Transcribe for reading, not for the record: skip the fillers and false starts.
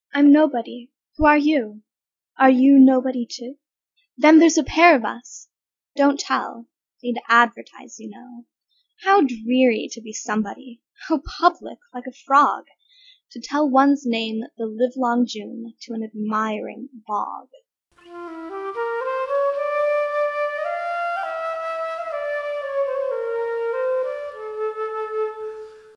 I'm nobody. Who are you? Are you nobody too? Then there's a pair of us. Don't tell. They'd advertise, you know. How dreary to be somebody. How public, like a frog. To tell one's name the livelong June to an admiring bog.